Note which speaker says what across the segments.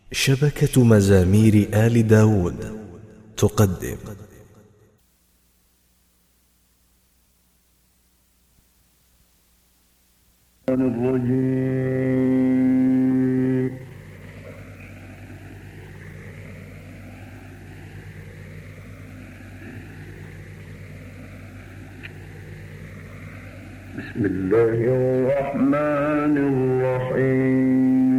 Speaker 1: شبكة مزامير آل داود تقدم
Speaker 2: بسم الله الرحمن الرحيم.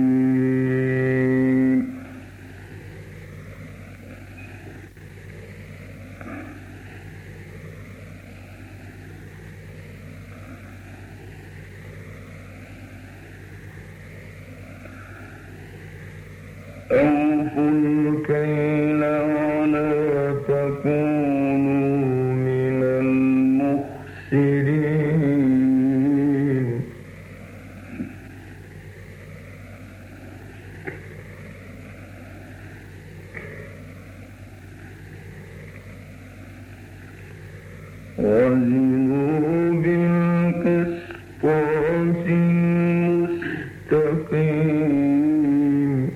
Speaker 2: أوفوا الكيل ولا تكونوا من المخسرين. وزنوا بالقسطاس المستقيم.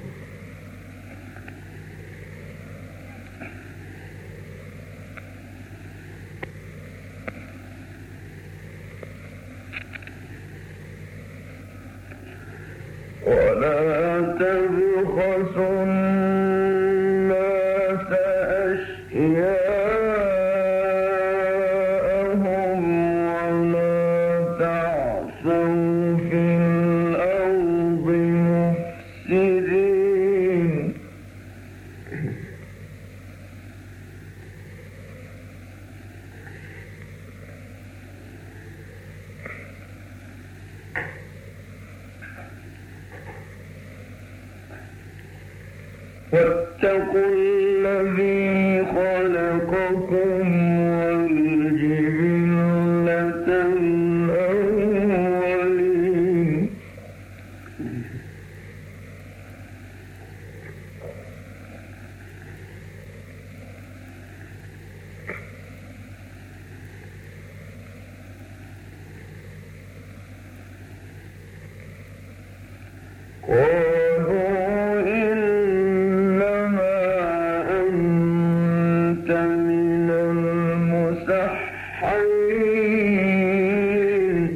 Speaker 2: ولا تبخسوا الناس أشياءهم ولا تعثوا في الأرض مفسدين. واتقوا الذي خلقكم والجبلة الأولين. قالوا إنما أنت من المسحرين.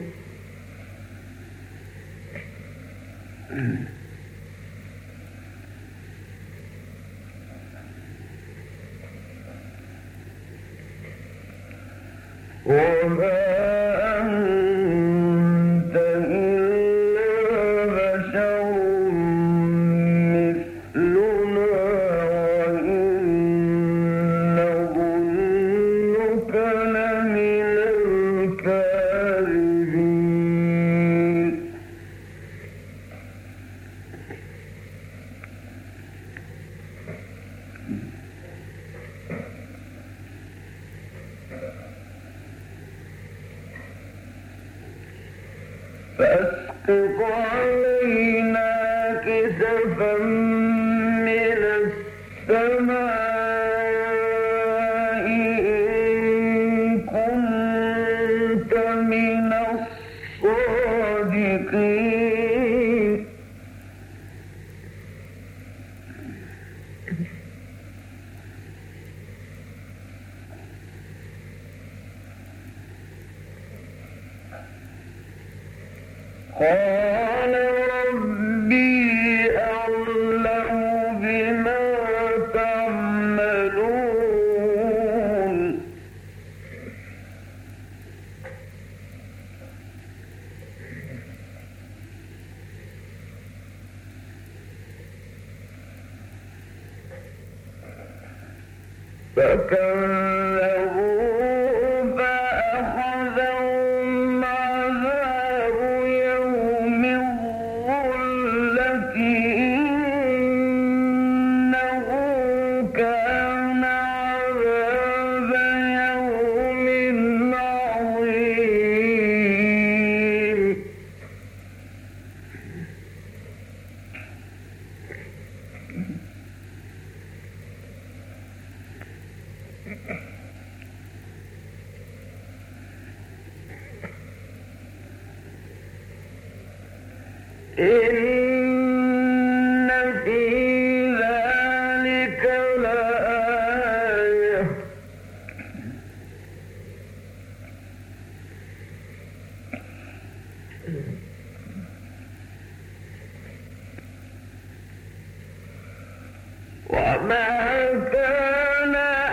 Speaker 2: وما أنت إلا بشر مثلنا وإن نظنك لمن الكاذبين. فأسقط علينا كسفا من السماء إن كنت من الصادقين. قال ربي أعلم بما تعملون. فكذبوه فأخذهم عذاب يوم الظلة إنه كان عذاب يوم عظيم. إن في وما كان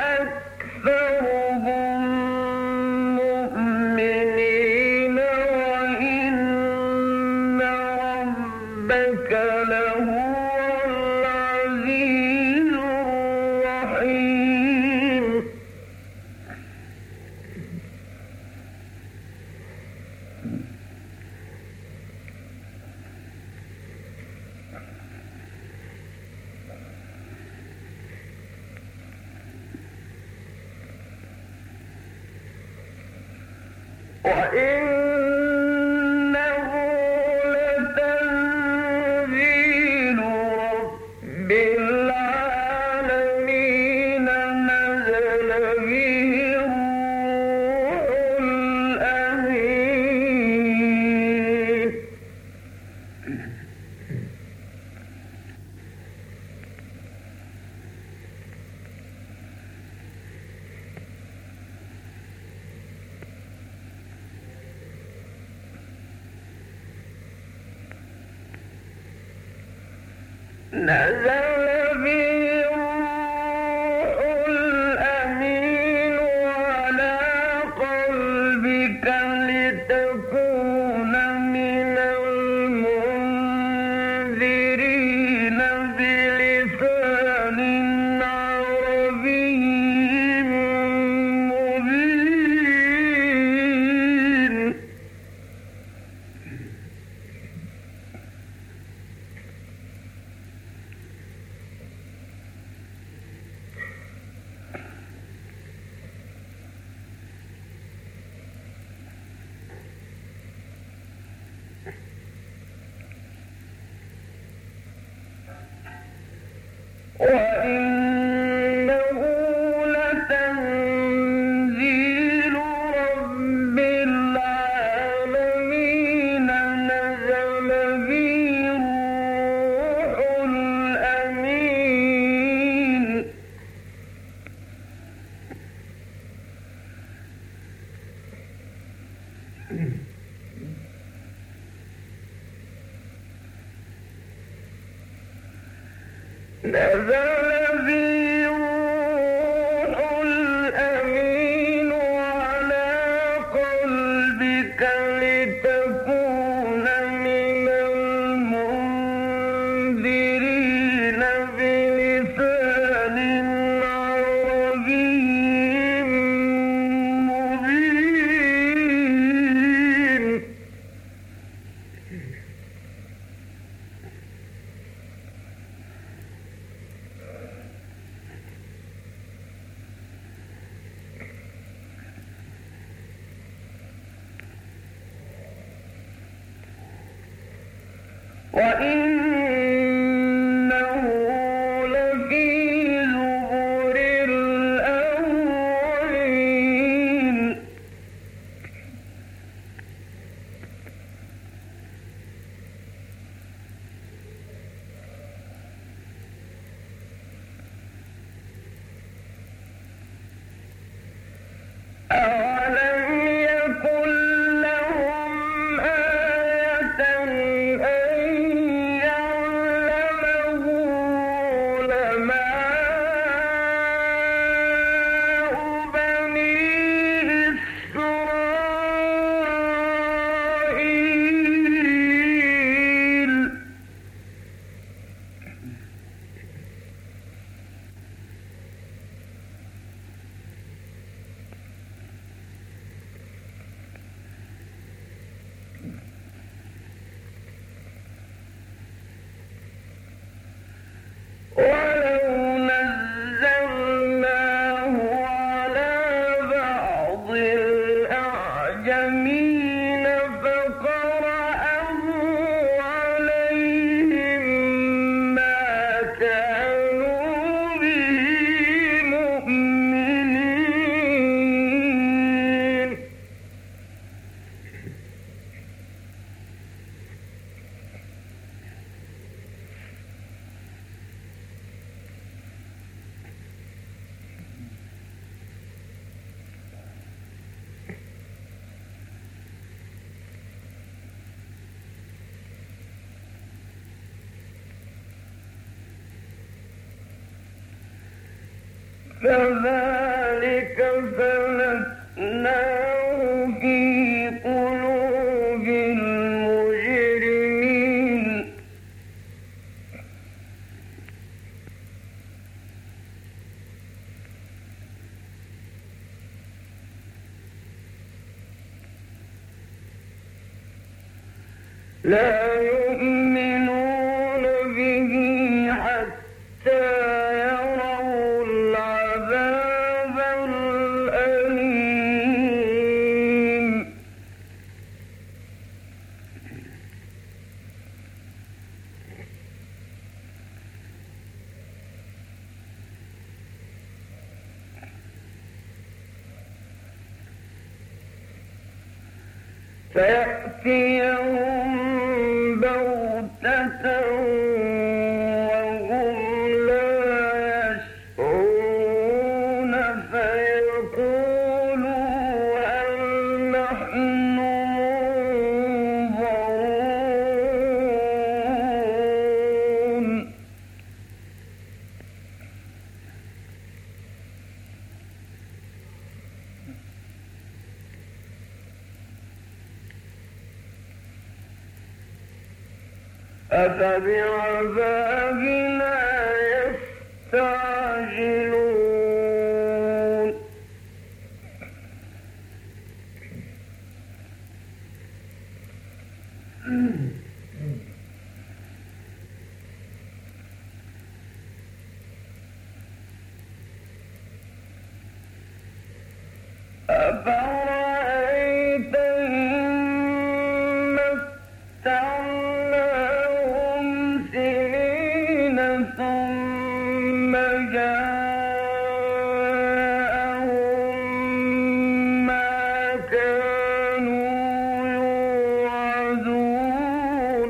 Speaker 2: أكثرهم مؤمنين وإن ربك لهو العزيز الرحيم وإنه لتنزيل رب العالمين نزل به الروح الأمين نزل به الروح الأمين على قلبك لتكون من المنذرين بلسان عربي مبين وإنه لتنزيل رب العالمين نزل به الروح الأمين نزل به الروح الأمين على قلبك لتكون من المنذرين بلسان عربي مبين وإنه لفي زبر الأولين أولم يكن لهم آية أن كذلك سلكناه في قلوب المجرمين لا يؤمنون به حتى يروا العذاب الأليم فيأتيهم بغتة وهم لا يشعرون فيقولوا هل نحن منظرون أفبعذابنا يستعجلون أفرأيت إن متعناهم سنين ثم جاءهم ما كانوا يوعدون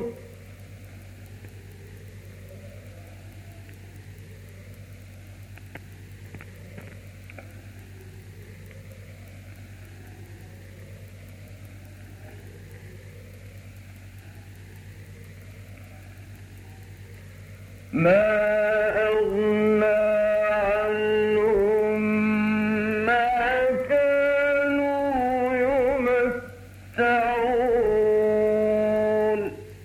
Speaker 2: ما أغنى عنهم ما كانوا يمتعون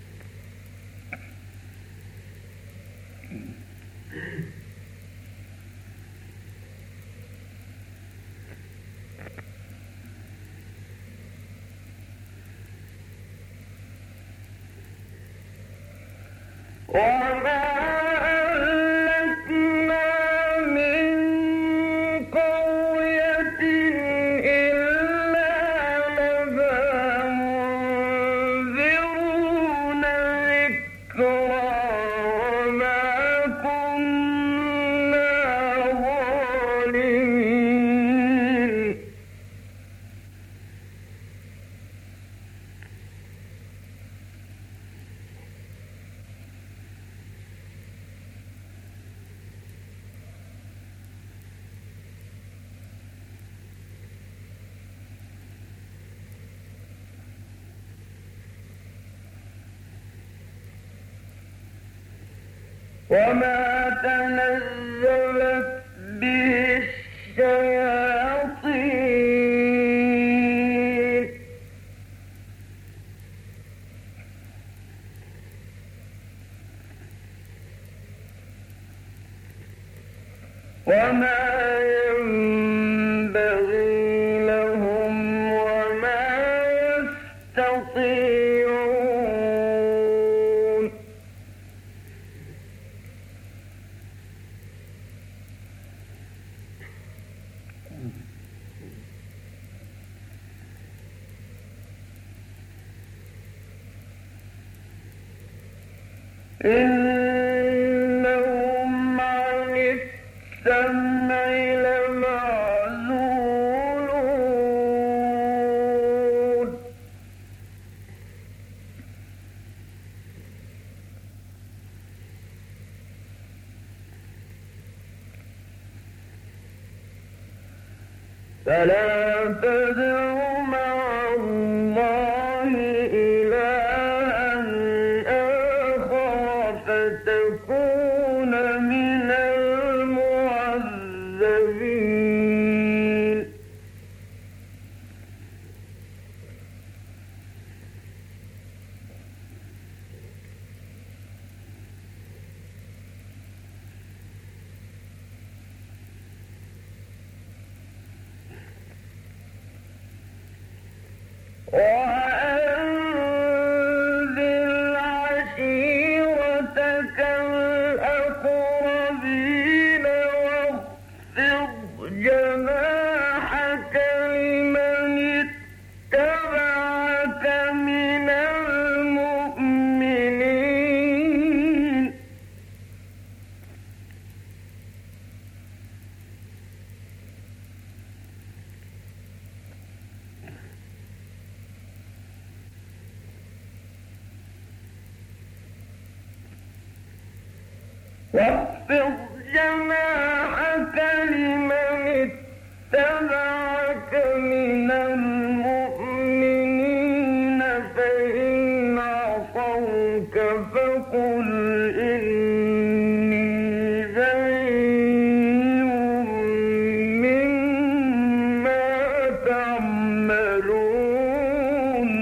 Speaker 2: وما أهلكنا من قرية إلا لها منذرون ذكرى وما كنا ظالمين وما تنزلت به الشياطين وما ينبغي لهم وما يستطيعون إنهم عن السمع لمعزولون فلا تدع مع الله إلها آخر فتكون من المعذبين وأنذر عشيرتك الأقربين واخفض جناحك لمن اتبعك من المؤمنين واخفض جناحك لمن اتبعك من المؤمنين فإن عصوك فقل إني بريء مما تعملون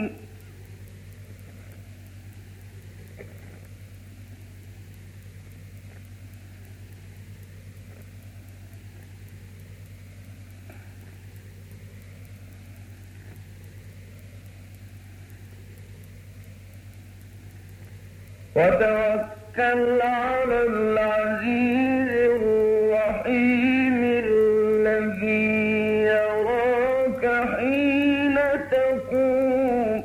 Speaker 2: وتوكل على العزيز الرحيم الذي يراك حين تقوم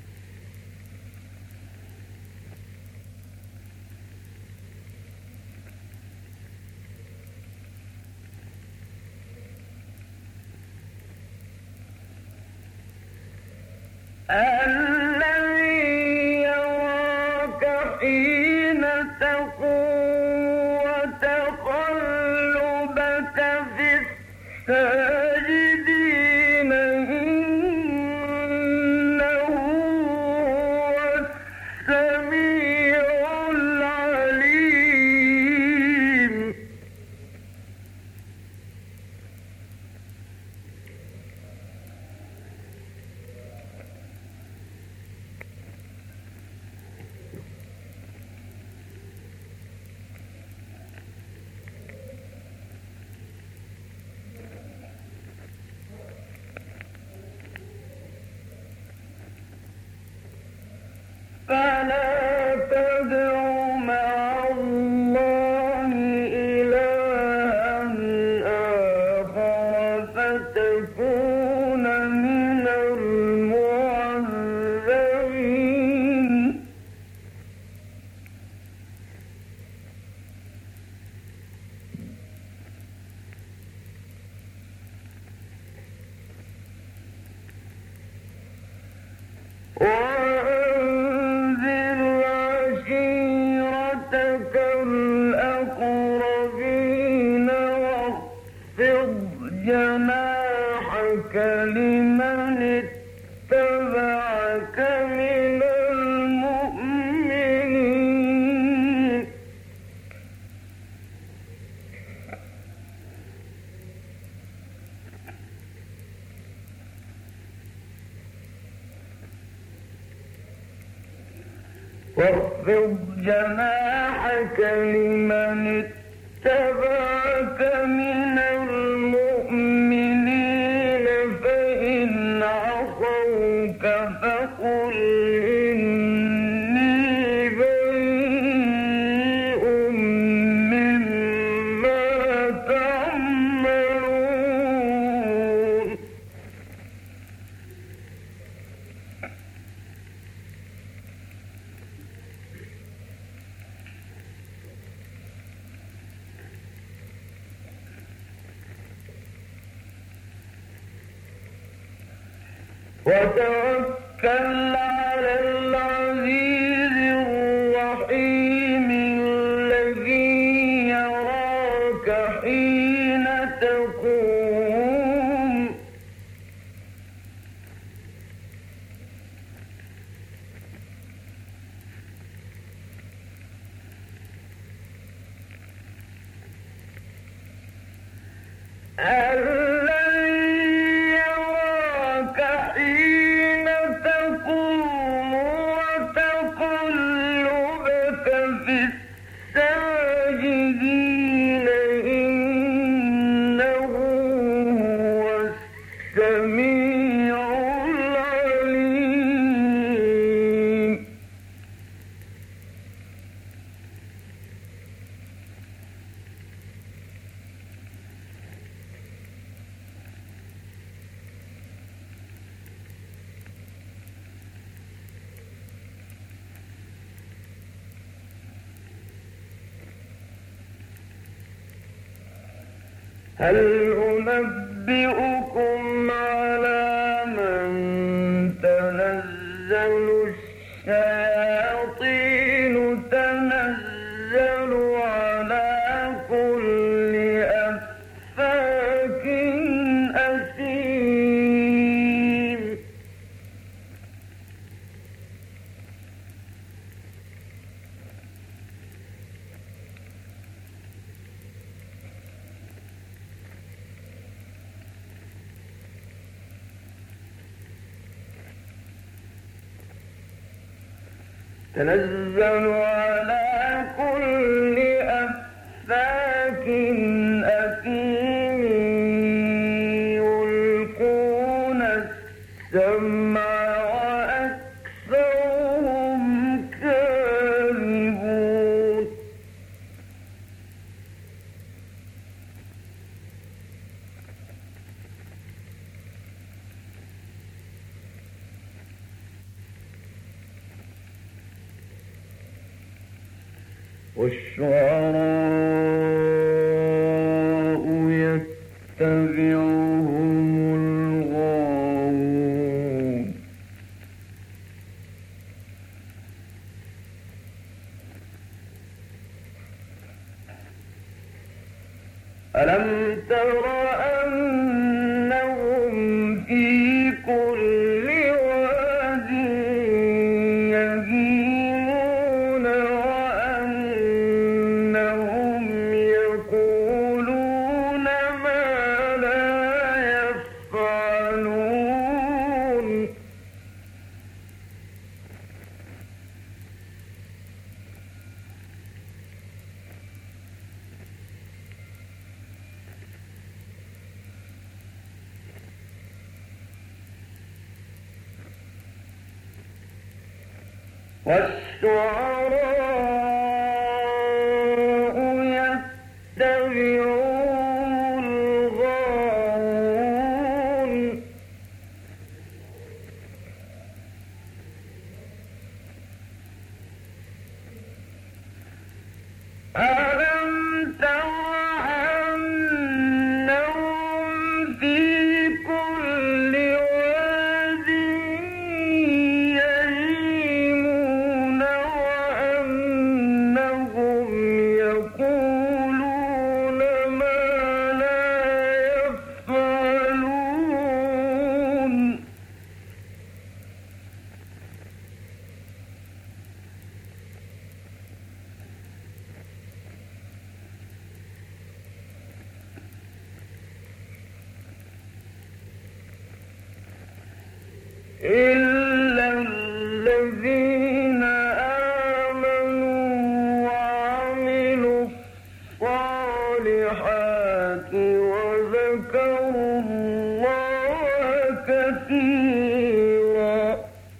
Speaker 2: حين تقوم وتقلبك في الساجدين إنه هو السميع العليم فلا تدع مع الله إلها آخر فتكون من المعذبين وأنذر عشيرتك الأقربين واخفض جناحك لمن اتبعك من المؤمنين واخفض جناحك لمن اتبعك من المؤمنين فإن عصوك فقل إني بريء مما تعملون وتوكل على العزيز الرحيم الذي يراك حين تقوم الساجدين إنه هو السميع العليم هل أنبئكم على من تنزل الشياطين تنزل على كل أفاك أثيم تنزل على كل أفاك أثيم يلقون السمع وأكثرهم كاذبون والشعراء يتبعهم الغاوون ألم تر أنهم في كل واد يهيمون وأنهم يقولون ما لا يفعلون والشعراء يتبعهم الغاوون ألم تر أنهم في كل واد يهيمون وأنهم يقولون ما لا يفعلون إلا الذين آمنوا وعملوا الصالحات وذكروا الله كثيرا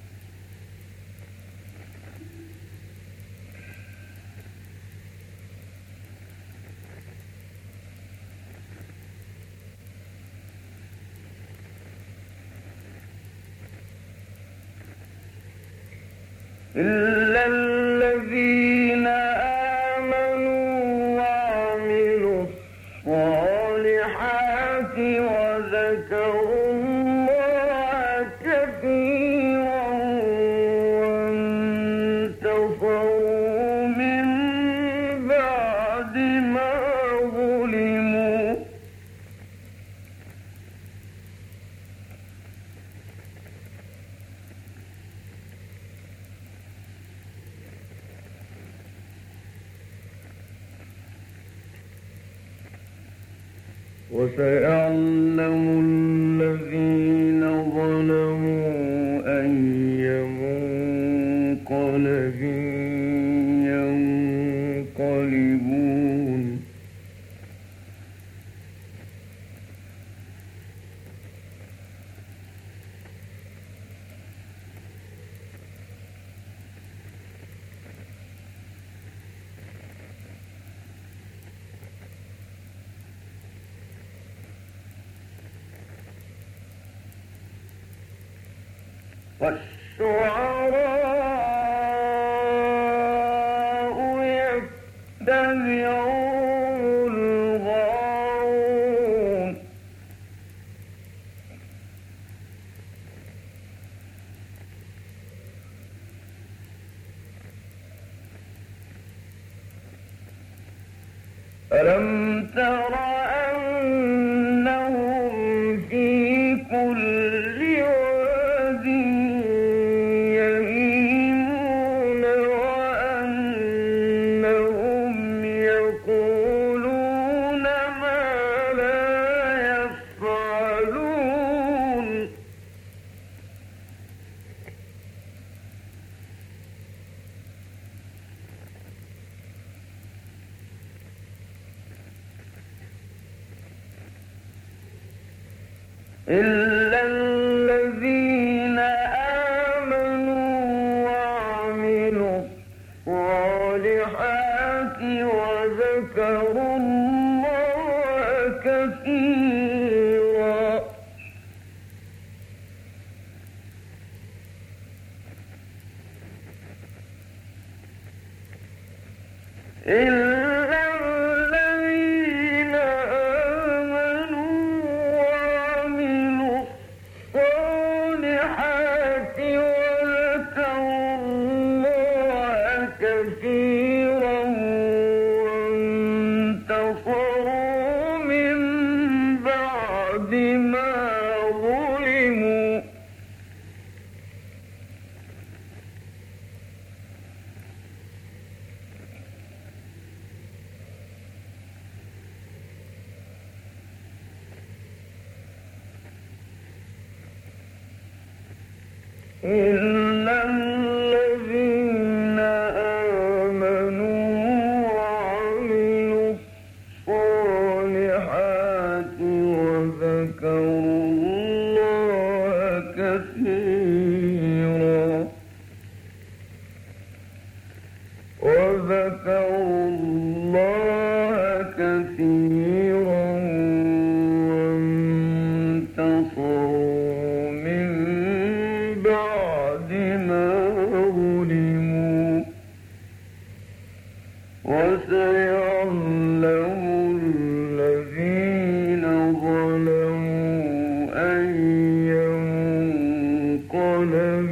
Speaker 2: إلا الذين آمنوا وعملوا الصالحات وذكروا الله كثيرا وانتصروا من بعد ما ظلموا وسيعلم الذين ظلموا أي منقلب ينقلبون والشعراء يتبعهم الغاوون ألم تر أنهم في كل واد يهيمون وأنهم يقولون ما لا يفعلون إلا الذين آمنوا وعملوا الصالحات وذكروا الله كثيرا إلا الذين آمنوا وعملوا الصالحات وذكروا الله كثيرا وانتصروا من بعد ما ظلموا إلا الذين آمنوا وعملوا الصالحات وذكروا الله كثيرا وانتصروا من بعد ما ظلموا وسيعلم الذين ظلموا أي منقلب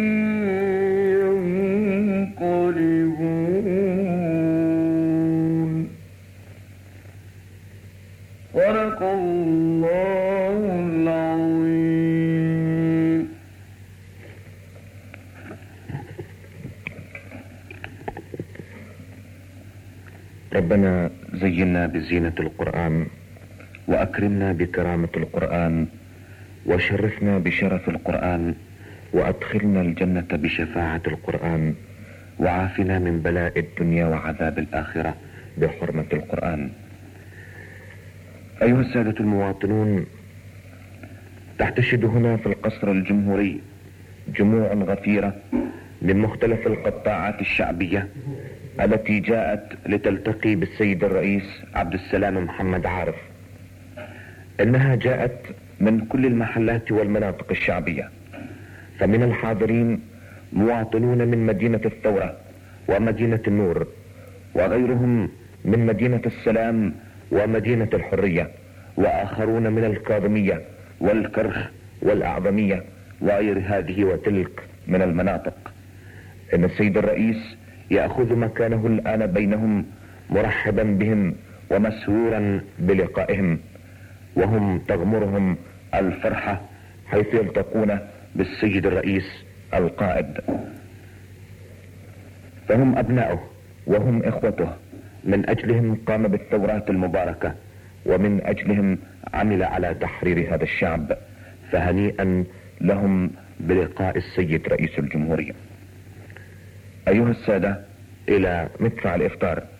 Speaker 2: ينقلبون. صدق الله العظيم.
Speaker 3: ربنا زينا بزينة القرآن وأكرمنا بكرامة القرآن وشرفنا بشرف القرآن وأدخلنا الجنة بشفاعة القرآن وعافنا من بلاء الدنيا وعذاب الآخرة بحرمة القرآن. أيها السادة المواطنون، تحتشد هنا في القصر الجمهوري جموع غفيرة من مختلف القطاعات الشعبية التي جاءت لتلتقي بالسيد الرئيس عبد السلام محمد عارف. إنها جاءت من كل المحلات والمناطق الشعبية، فمن الحاضرين مواطنون من مدينة الثورة ومدينة النور، وغيرهم من مدينة السلام ومدينة الحرية، وآخرون من الكاظمية والكرخ والأعظمية وغير هذه وتلك من المناطق. إن السيد الرئيس يأخذ مكانه الآن بينهم مرحبا بهم ومسرورا بلقائهم، وهم تغمرهم الفرحة حيث يلتقون بالسيد الرئيس القائد، فهم أبناؤه وهم إخوته، من أجلهم قام بالثورات المباركة ومن أجلهم عمل على تحرير هذا الشعب، فهنيئا لهم بلقاء السيد رئيس الجمهورية. أيها السادة، إلى مدفع الإفطار